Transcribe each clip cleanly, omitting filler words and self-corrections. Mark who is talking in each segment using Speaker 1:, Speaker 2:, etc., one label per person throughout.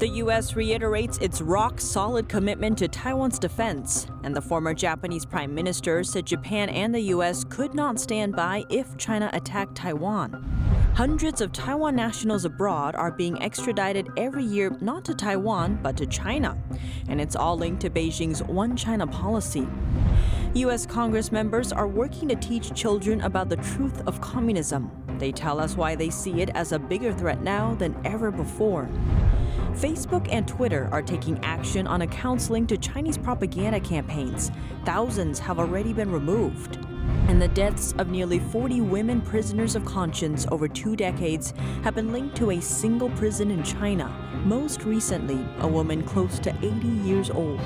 Speaker 1: The U.S. reiterates its rock-solid commitment to Taiwan's defense, and the former Japanese prime minister said Japan and the U.S. could not stand by if China attacked Taiwan. Hundreds of Taiwan nationals abroad are being extradited every year not to Taiwan but to China, and it's all linked to Beijing's One China policy. U.S. Congress members are working to teach children about the truth of communism. They tell us why they see it as a bigger threat now than ever before. Facebook and Twitter are taking action on accounts linked to Chinese propaganda campaigns. Thousands have already been removed. And the deaths of nearly 40 women prisoners of conscience over 2 decades have been linked to a single prison in China, most recently a woman close to 80 years old.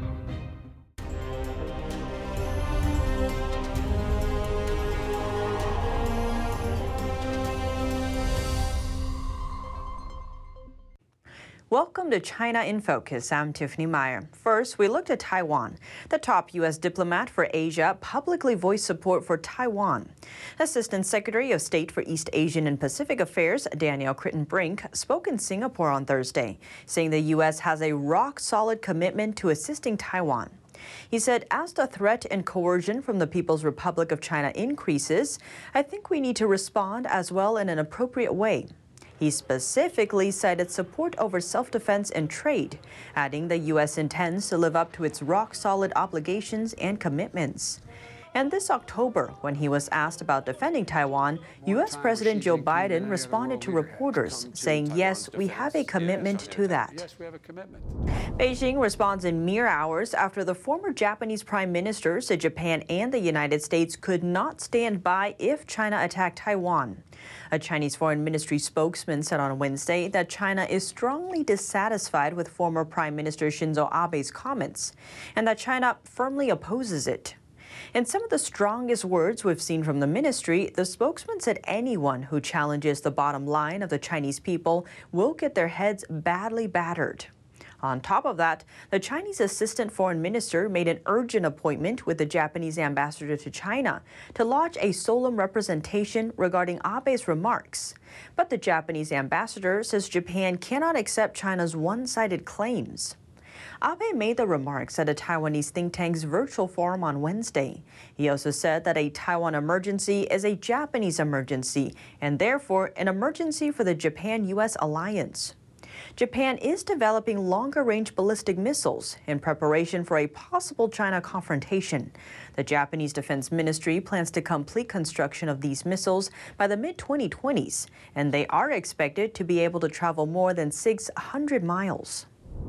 Speaker 1: Welcome to China in Focus. I'm Tiffany Meyer. First, we looked at Taiwan. The top U.S. diplomat for Asia publicly voiced support for Taiwan. Assistant Secretary of State for East Asian and Pacific Affairs, Daniel Crittenbrink, spoke in Singapore on Thursday, saying the U.S. has a rock-solid commitment to assisting Taiwan. He said, as the threat and coercion from the People's Republic of China increases, I think we need to respond as well in an appropriate way. He specifically cited support over self-defense and trade, adding the U.S. intends to live up to its rock-solid obligations and commitments. And this October, when he was asked about defending Taiwan, U.S. President Joe Biden responded to reporters, saying, yes, we have a commitment to that. Beijing responds in mere hours after the former Japanese prime minister said Japan and the United States could not stand by if China attacked Taiwan. A Chinese Foreign Ministry spokesman said on Wednesday that China is strongly dissatisfied with former Prime Minister Shinzo Abe's comments, and that China firmly opposes it. In some of the strongest words we've seen from the ministry, the spokesman said anyone who challenges the bottom line of the Chinese people will get their heads badly battered. On top of that, the Chinese assistant foreign minister made an urgent appointment with the Japanese ambassador to China to lodge a solemn representation regarding Abe's remarks. But the Japanese ambassador says Japan cannot accept China's one-sided claims. Abe made the remarks at a Taiwanese think tank's virtual forum on Wednesday. He also said that a Taiwan emergency is a Japanese emergency and therefore an emergency for the Japan-U.S. alliance. Japan is developing longer-range ballistic missiles in preparation for a possible China confrontation. The Japanese Defense Ministry plans to complete construction of these missiles by the mid-2020s, and they are expected to be able to travel more than 600 miles.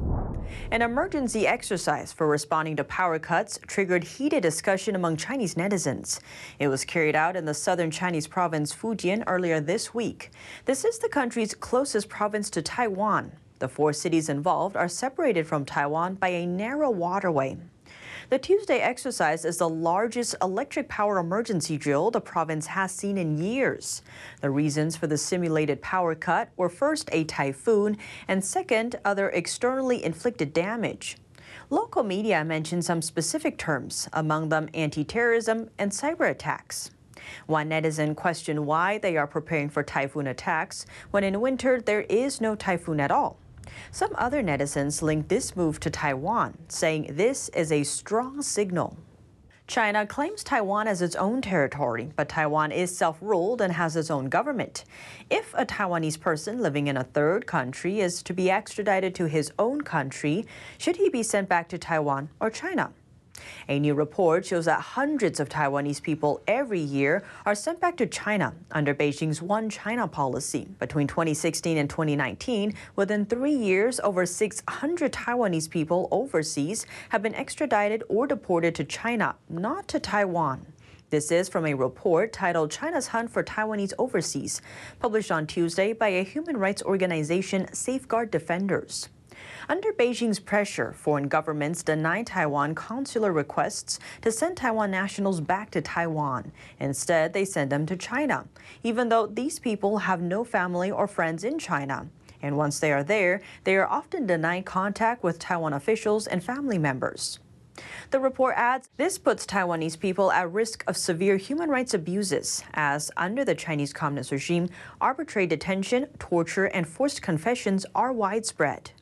Speaker 1: An emergency exercise for responding to power cuts triggered heated discussion among Chinese netizens. It was carried out in the southern Chinese province Fujian earlier this week. This is the country's closest province to Taiwan. The 4 cities involved are separated from Taiwan by a narrow waterway. The Tuesday exercise is the largest electric power emergency drill the province has seen in years. The reasons for the simulated power cut were first a typhoon and second, other externally inflicted damage. Local media mentioned some specific terms, among them anti-terrorism and cyber attacks. One netizen questioned why they are preparing for typhoon attacks when in winter there is no typhoon at all. Some other netizens linked this move to Taiwan, saying this is a strong signal. China claims Taiwan as its own territory, but Taiwan is self-ruled and has its own government. If a Taiwanese person living in a third country is to be extradited to his own country, should he be sent back to Taiwan or China? A new report shows that hundreds of Taiwanese people every year are sent back to China under Beijing's One China policy. Between 2016 and 2019, within 3 years, over 600 Taiwanese people overseas have been extradited or deported to China, not to Taiwan. This is from a report titled China's Hunt for Taiwanese Overseas, published on Tuesday by a human rights organization, Safeguard Defenders. Under Beijing's pressure, foreign governments deny Taiwan consular requests to send Taiwan nationals back to Taiwan. Instead, they send them to China, even though these people have no family or friends in China. And once they are there, they are often denied contact with Taiwan officials and family members. The report adds, this puts Taiwanese people at risk of severe human rights abuses, as under the Chinese Communist regime, arbitrary detention, torture, and forced confessions are widespread.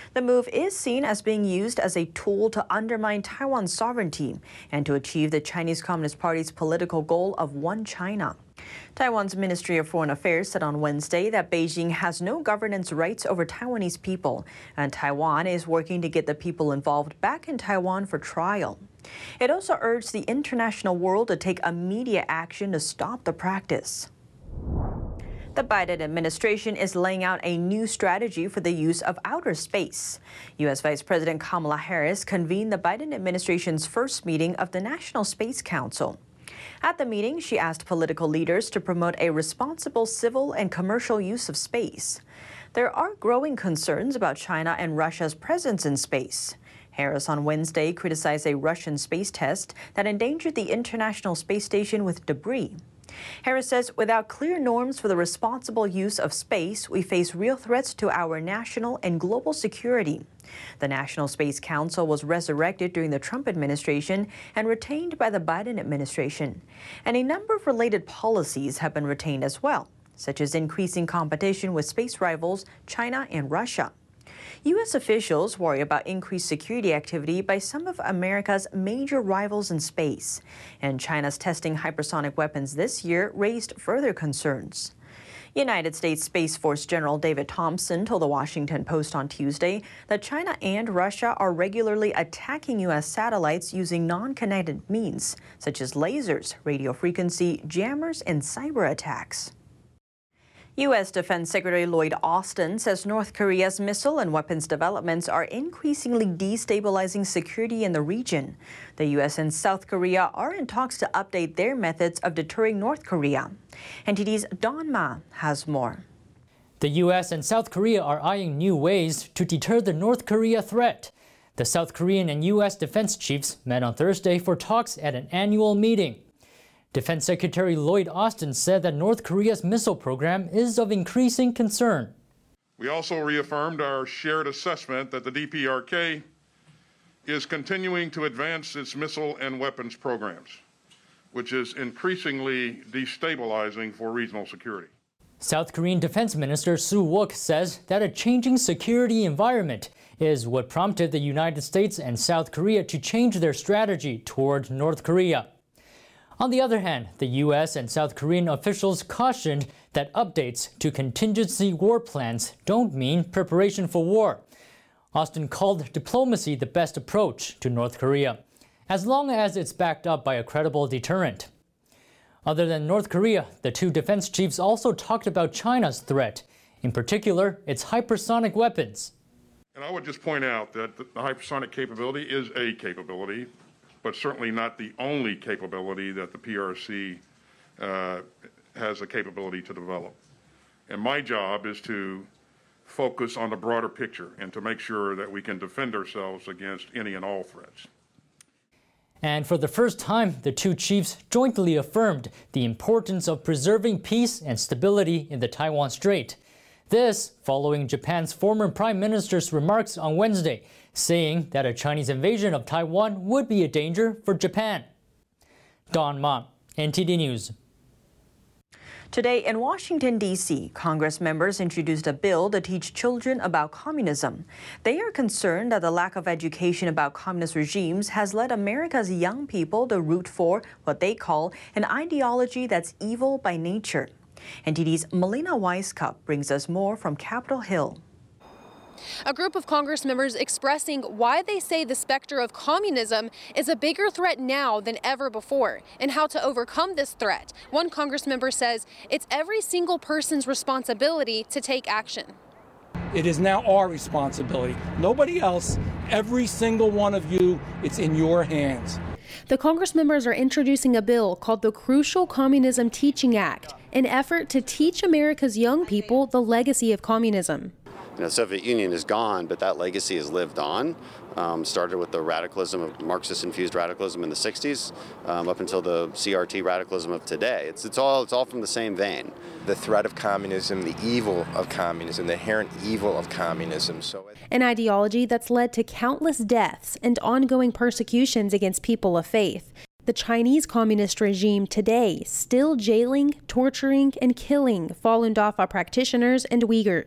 Speaker 1: The move is seen as being used as a tool to undermine Taiwan's sovereignty and to achieve the Chinese Communist Party's political goal of one China. Taiwan's Ministry of Foreign Affairs said on Wednesday that Beijing has no governance rights over Taiwanese people, and Taiwan is working to get the people involved back in Taiwan for trial. It also urged the international world to take immediate action to stop the practice. The Biden administration is laying out a new strategy for the use of outer space. U.S. Vice President Kamala Harris convened the Biden administration's first meeting of the National Space Council. At the meeting, she asked political leaders to promote a responsible civil and commercial use of space. There are growing concerns about China and Russia's presence in space. Harris on Wednesday criticized a Russian space test that endangered the International Space Station with debris. Harris says without clear norms for the responsible use of space, we face real threats to our national and global security. The National Space Council was resurrected during the Trump administration and retained by the Biden administration. And a number of related policies have been retained as well, such as increasing competition with space rivals China and Russia. U.S. officials worry about increased security activity by some of America's major rivals in space. And China's testing hypersonic weapons this year raised further concerns. United States Space Force General David Thompson told the Washington Post on Tuesday that China and Russia are regularly attacking U.S. satellites using non-kinetic means, such as lasers, radio frequency, jammers, and cyber attacks. U.S. Defense Secretary Lloyd Austin says North Korea's missile and weapons developments are increasingly destabilizing security in the region. The U.S. and South Korea are in talks to update their methods of deterring North Korea. NTD's Don Ma has more.
Speaker 2: The U.S. and South Korea are eyeing new ways to deter the North Korea threat. The South Korean and U.S. defense chiefs met on Thursday for talks at an annual meeting. Defense Secretary Lloyd Austin said that North Korea's missile program is of increasing concern.
Speaker 3: We also reaffirmed our shared assessment that the DPRK is continuing to advance its missile and weapons programs, which is increasingly destabilizing for regional security.
Speaker 2: South Korean Defense Minister Soo Wook says that a changing security environment is what prompted the United States and South Korea to change their strategy toward North Korea. On the other hand, the U.S. and South Korean officials cautioned that updates to contingency war plans don't mean preparation for war. Austin called diplomacy the best approach to North Korea, as long as it's backed up by a credible deterrent. Other than North Korea, the two defense chiefs also talked about China's threat, in particular, its hypersonic weapons.
Speaker 3: And I would just point out that the hypersonic capability is a capability, but certainly not the only capability that the PRC has the capability to develop. And my job is to focus on the broader picture and to make sure that we can defend ourselves against any and all threats.
Speaker 2: And for the first time, the two chiefs jointly affirmed the importance of preserving peace and stability in the Taiwan Strait. This following Japan's former prime minister's remarks on Wednesday, saying that a Chinese invasion of Taiwan would be a danger for Japan. Don Ma, NTD News.
Speaker 1: Today in Washington, D.C., Congress members introduced a bill to teach children about communism. They are concerned that the lack of education about communist regimes has led America's young people to root for what they call an ideology that's evil by nature. NTD's Melina Weisskopf brings us more from Capitol Hill.
Speaker 4: A group of Congress members expressing why they say the specter of communism is a bigger threat now than ever before and how to overcome this threat. One Congress member says it's every single person's responsibility to take action.
Speaker 5: It is now our responsibility. Nobody else, every single one of you, it's in your hands.
Speaker 4: The Congress members are introducing a bill called the Crucial Communism Teaching Act, an effort to teach America's young people the legacy of communism.
Speaker 6: The Soviet Union is gone, but that legacy has lived on. Started with the radicalism of Marxist-infused radicalism in the 60s, up until the CRT radicalism of today. It's all from the same vein.
Speaker 7: The threat of communism, the evil of communism, the inherent evil of communism.
Speaker 4: An ideology that's led to countless deaths and ongoing persecutions against people of faith. The Chinese communist regime today still jailing, torturing, and killing Falun Dafa practitioners and Uyghurs.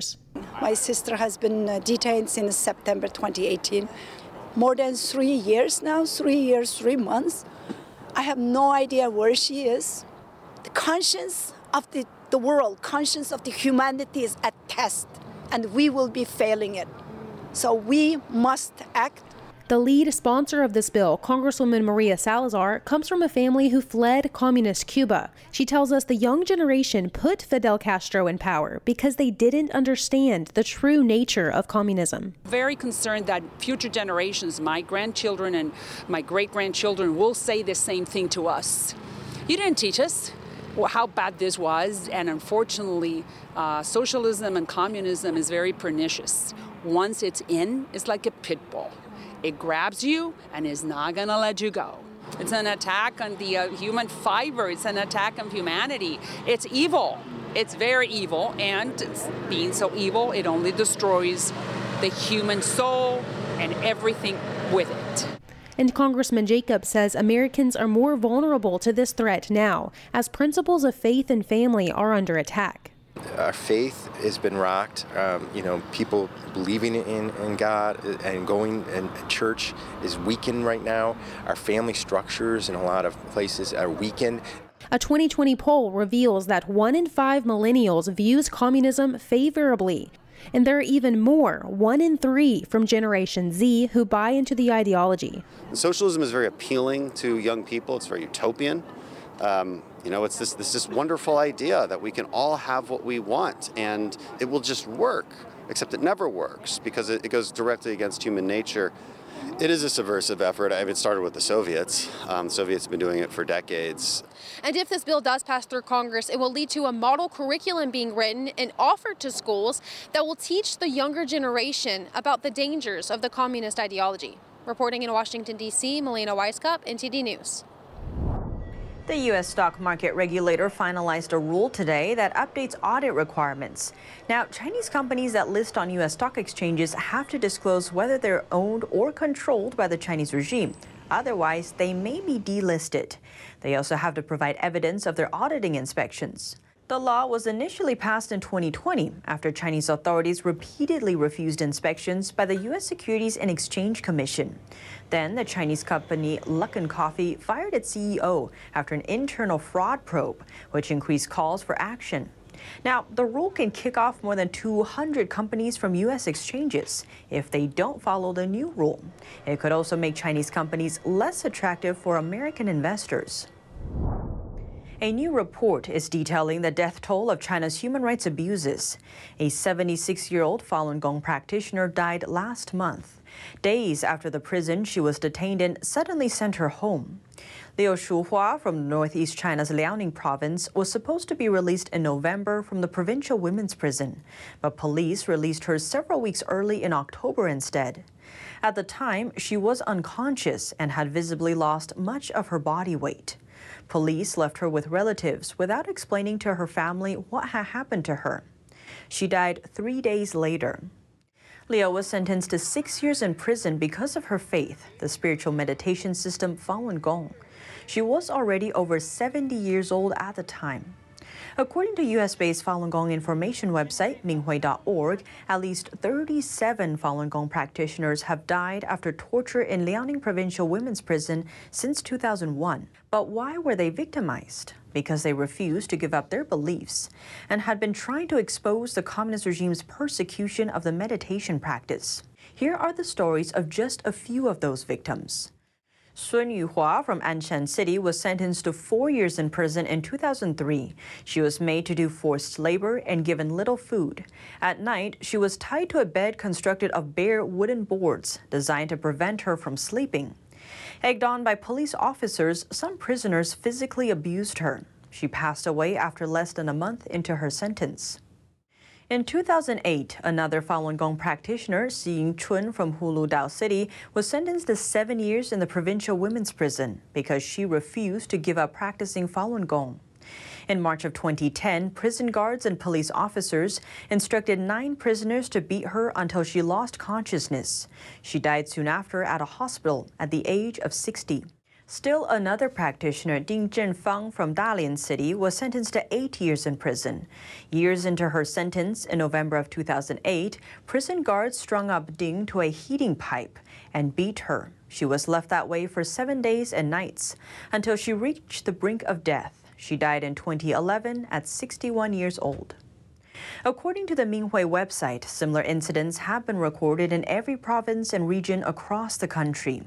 Speaker 8: My sister has been detained since September 2018. More than 3 years now, 3 years, 3 months. I have no idea where she is. The conscience of the world, conscience of the humanity is at test, and we will be failing it. So we must act.
Speaker 4: The lead sponsor of this bill, Congresswoman Maria Salazar, comes from a family who fled communist Cuba. She tells us the young generation put Fidel Castro in power because they didn't understand the true nature of communism.
Speaker 9: Very concerned that future generations, my grandchildren and my great-grandchildren, will say the same thing to us. You didn't teach us how bad this was, and unfortunately, socialism and communism is very pernicious. Once it's in, it's like a pit bull. It grabs you and is not going to let you go. It's an attack on the human fiber. It's an attack on humanity. It's evil. It's very evil, and being so evil, it only destroys the human soul and everything with it.
Speaker 4: And Congressman Jacobs says Americans are more vulnerable to this threat now, as principles of faith and family are under attack.
Speaker 7: Our faith has been rocked. People believing in God and going in church is weakened right now. Our family structures in a lot of places are weakened.
Speaker 4: A 2020 poll reveals that 1 in 5 millennials views communism favorably. And there are even more, 1 in 3 from Generation Z, who buy into the ideology.
Speaker 6: Socialism is very appealing to young people. It's very utopian. It's this wonderful idea that we can all have what we want and it will just work, except it never works because it goes directly against human nature. It is a subversive effort. It started with the Soviets. The Soviets have been doing it for decades.
Speaker 4: And if this bill does pass through Congress, it will lead to a model curriculum being written and offered to schools that will teach the younger generation about the dangers of the communist ideology. Reporting in Washington, D.C., Melina Weisskopf, NTD News.
Speaker 1: The U.S. stock market regulator finalized a rule today that updates audit requirements. Now, Chinese companies that list on U.S. stock exchanges have to disclose whether they're owned or controlled by the Chinese regime. Otherwise, they may be delisted. They also have to provide evidence of their auditing inspections. The law was initially passed in 2020 after Chinese authorities repeatedly refused inspections by the U.S. Securities and Exchange Commission. Then the Chinese company Luckin Coffee fired its CEO after an internal fraud probe, which increased calls for action. Now, the rule can kick off more than 200 companies from U.S. exchanges if they don't follow the new rule. It could also make Chinese companies less attractive for American investors. A new report is detailing the death toll of China's human rights abuses. A 76-year-old Falun Gong practitioner died last month, days after the prison she was detained in suddenly sent her home. Liu Shuhua from northeast China's Liaoning province was supposed to be released in November from the provincial women's prison, but police released her several weeks early in October instead. At the time, she was unconscious and had visibly lost much of her body weight. Police left her with relatives without explaining to her family what had happened to her. She died 3 days later. Liu was sentenced to 6 years in prison because of her faith, the spiritual meditation system Falun Gong. She was already over 70 years old at the time. According to U.S.-based Falun Gong information website Minghui.org, at least 37 Falun Gong practitioners have died after torture in Liaoning Provincial Women's Prison since 2001. But why were they victimized? Because they refused to give up their beliefs and had been trying to expose the communist regime's persecution of the meditation practice. Here are the stories of just a few of those victims. Sun Yuhua from Anshan City was sentenced to 4 years in prison in 2003. She was made to do forced labor and given little food. At night, she was tied to a bed constructed of bare wooden boards designed to prevent her from sleeping. Egged on by police officers, some prisoners physically abused her. She passed away after less than a month into her sentence. In 2008, another Falun Gong practitioner, Xiying Chun from Huludao City, was sentenced to 7 years in the provincial women's prison because she refused to give up practicing Falun Gong. In March of 2010, prison guards and police officers instructed 9 prisoners to beat her until she lost consciousness. She died soon after at a hospital at the age of 60. Still another practitioner, Ding Zhenfang from Dalian City, was sentenced to 8 years in prison. Years into her sentence, in November of 2008, prison guards strung up Ding to a heating pipe and beat her. She was left that way for 7 days and nights until she reached the brink of death. She died in 2011 at 61 years old. According to the Minghui website, similar incidents have been recorded in every province and region across the country.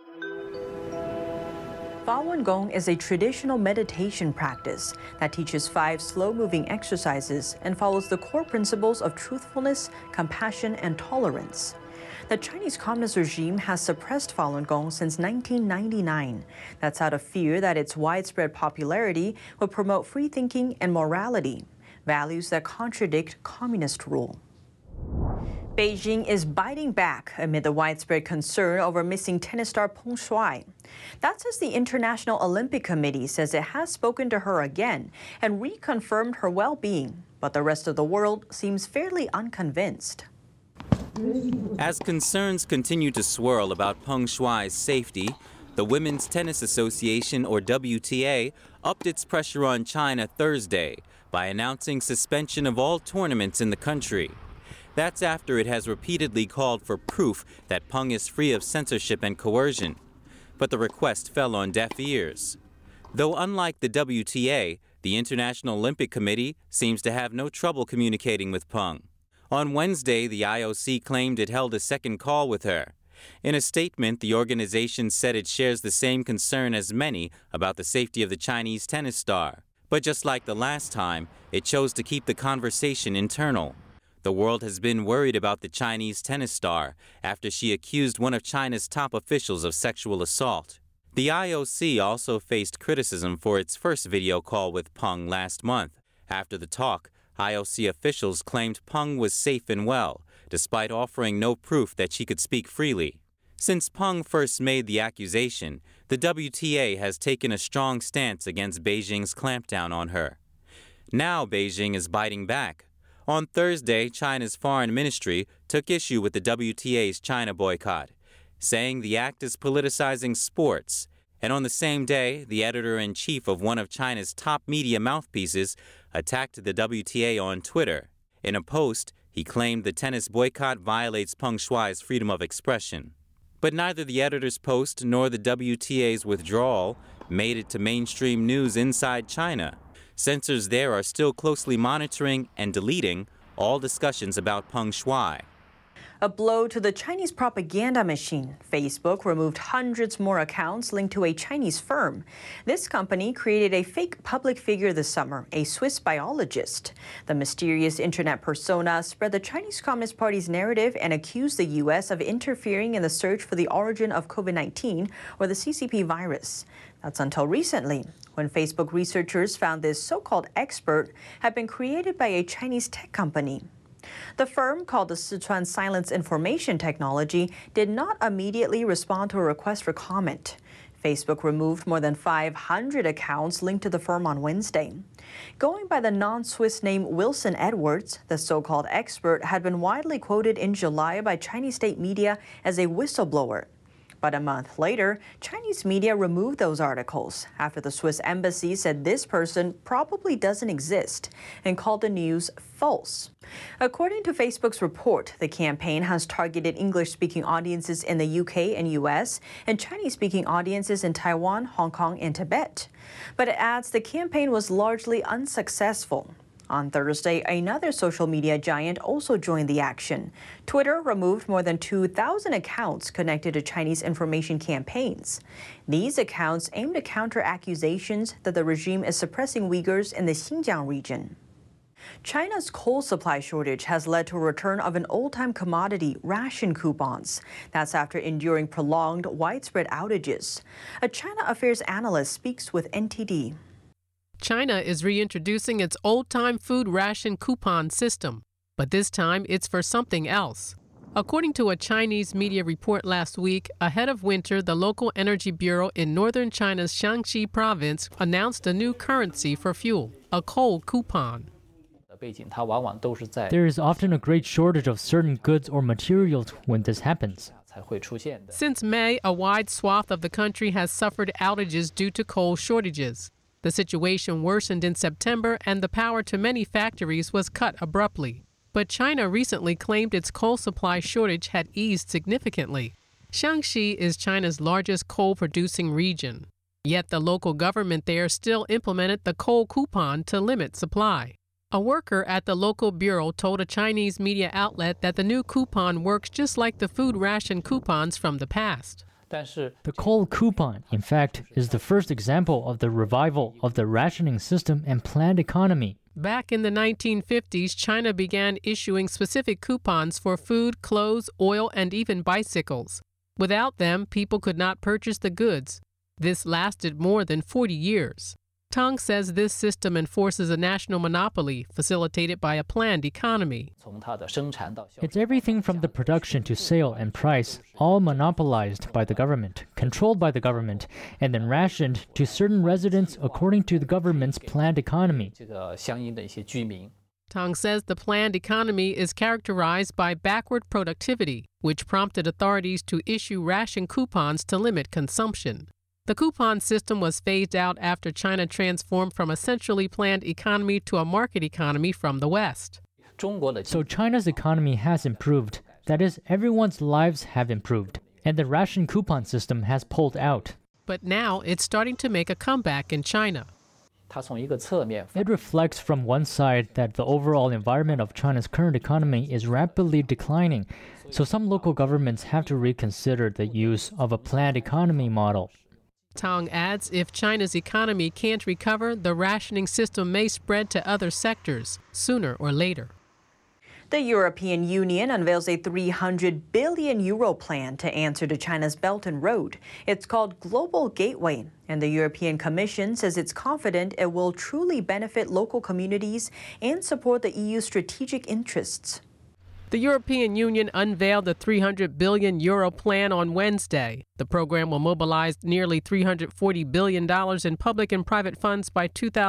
Speaker 1: Falun Gong is a traditional meditation practice that teaches 5 slow-moving exercises and follows the core principles of truthfulness, compassion, and tolerance. The Chinese Communist regime has suppressed Falun Gong since 1999. That's out of fear that its widespread popularity will promote free thinking and morality, values that contradict communist rule. Beijing is biting back amid the widespread concern over missing tennis star Peng Shuai. That's as the International Olympic Committee says it has spoken to her again and reconfirmed her well-being. But the rest of the world seems fairly unconvinced.
Speaker 10: As concerns continue to swirl about Peng Shuai's safety, the Women's Tennis Association, or WTA, upped its pressure on China Thursday by announcing suspension of all tournaments in the country. That's after it has repeatedly called for proof that Peng is free of censorship and coercion. But the request fell on deaf ears. Though unlike the WTA, the International Olympic Committee seems to have no trouble communicating with Peng. On Wednesday, the IOC claimed it held a second call with her. In a statement, the organization said it shares the same concern as many about the safety of the Chinese tennis star. But just like the last time, it chose to keep the conversation internal. The world has been worried about the Chinese tennis star after she accused one of China's top officials of sexual assault. The IOC also faced criticism for its first video call with Peng last month. After the talk, IOC officials claimed Peng was safe and well, despite offering no proof that she could speak freely. Since Peng first made the accusation, the WTA has taken a strong stance against Beijing's clampdown on her. Now Beijing is biting back. On Thursday, China's foreign ministry took issue with the WTA's China boycott, saying the act is politicizing sports. And on the same day, the editor-in-chief of one of China's top media mouthpieces attacked the WTA on Twitter. In a post, he claimed the tennis boycott violates Peng Shuai's freedom of expression. But neither the editor's post nor the WTA's withdrawal made it to mainstream news inside China. Censors there are still closely monitoring and deleting all discussions about Peng Shuai.
Speaker 1: A blow to the Chinese propaganda machine. Facebook removed hundreds more accounts linked to a Chinese firm. This company created a fake public figure this summer, a Swiss biologist. The mysterious internet persona spread the Chinese Communist Party's narrative and accused the U.S. of interfering in the search for the origin of COVID-19, or the CCP virus. That's until recently, when Facebook researchers found this so-called expert had been created by a Chinese tech company. The firm, called the Sichuan Silence Information Technology, did not immediately respond to a request for comment. Facebook removed more than 500 accounts linked to the firm on Wednesday. Going by the non-Swiss name Wilson Edwards, the so-called expert had been widely quoted in July by Chinese state media as a whistleblower. But a month later, Chinese media removed those articles after the Swiss embassy said this person probably doesn't exist and called the news false. According to Facebook's report, the campaign has targeted English-speaking audiences in the UK and US and Chinese-speaking audiences in Taiwan, Hong Kong, and Tibet. But it adds the campaign was largely unsuccessful. On Thursday, another social media giant also joined the action. Twitter removed more than 2,000 accounts connected to Chinese information campaigns. These accounts aim to counter accusations that the regime is suppressing Uyghurs in the Xinjiang region. China's coal supply shortage has led to a return of an old-time commodity, ration coupons. That's after enduring prolonged, widespread outages. A China affairs analyst speaks with NTD.
Speaker 11: China is reintroducing its old-time food ration coupon system, but this time it's for something else. According to a Chinese media report last week, ahead of winter, the local energy bureau in northern China's Shaanxi province announced a new currency for fuel, a coal coupon.
Speaker 2: There is often a great shortage of certain goods or materials when this happens.
Speaker 11: Since May, a wide swath of the country has suffered outages due to coal shortages. The situation worsened in September, and the power to many factories was cut abruptly. But China recently claimed its coal supply shortage had eased significantly. Shaanxi is China's largest coal-producing region. Yet the local government there still implemented the coal coupon to limit supply. A worker at the local bureau told a Chinese media outlet that the new coupon works just like the food ration coupons from the past.
Speaker 2: The coal coupon, in fact, is the first example of the revival of the rationing system and planned economy.
Speaker 11: Back in the 1950s, China began issuing specific coupons for food, clothes, oil, and even bicycles. Without them, people could not purchase the goods. This lasted more than 40 years. Tang says this system enforces a national monopoly facilitated by a planned economy.
Speaker 2: It's everything from the production to sale and price, all monopolized by the government, controlled by the government, and then rationed to certain residents according to the government's planned economy.
Speaker 11: Tang says the planned economy is characterized by backward productivity, which prompted authorities to issue ration coupons to limit consumption. The coupon system was phased out after China transformed from a centrally planned economy to a market economy from the West.
Speaker 2: So China's economy has improved. That is, everyone's lives have improved. And the ration coupon system has pulled out.
Speaker 11: But now it's starting to make a comeback in China.
Speaker 2: It reflects from one side that the overall environment of China's current economy is rapidly declining. So some local governments have to reconsider the use of a planned economy model.
Speaker 11: Tang adds if China's economy can't recover, the rationing system may spread to other sectors sooner or later.
Speaker 1: The European Union unveils a €300 billion plan to answer to China's Belt and Road. It's called Global Gateway, and the European Commission says it's confident it will truly benefit local communities and support the EU's strategic interests.
Speaker 11: The European Union unveiled the €300 billion plan on Wednesday. The program will mobilize nearly $340 billion in public and private funds by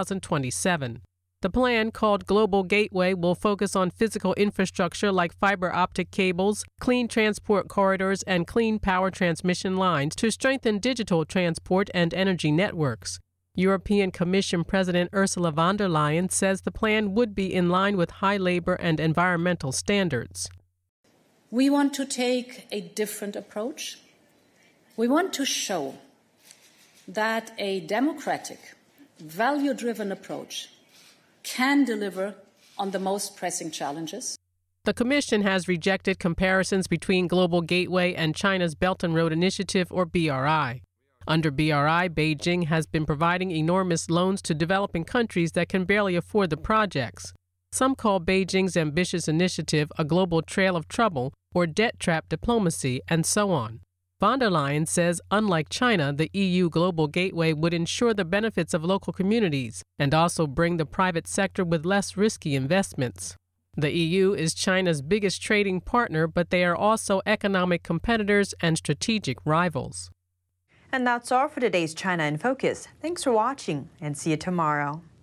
Speaker 11: 2027. The plan, called Global Gateway, will focus on physical infrastructure like fiber optic cables, clean transport corridors, and clean power transmission lines to strengthen digital transport and energy networks. European Commission President Ursula von der Leyen says the plan would be in line with high labor and environmental standards.
Speaker 12: We want to take a different approach. We want to show that a democratic, value-driven approach can deliver on the most pressing challenges.
Speaker 11: The Commission has rejected comparisons between Global Gateway and China's Belt and Road Initiative, or BRI. Under BRI, Beijing has been providing enormous loans to developing countries that can barely afford the projects. Some call Beijing's ambitious initiative a global trail of trouble or debt trap diplomacy, and so on. Von der Leyen says, unlike China, the EU Global Gateway would ensure the benefits of local communities and also bring the private sector with less risky investments. The EU is China's biggest trading partner, but they are also economic competitors and strategic rivals.
Speaker 1: And that's all for today's China in Focus. Thanks for watching, and see you tomorrow.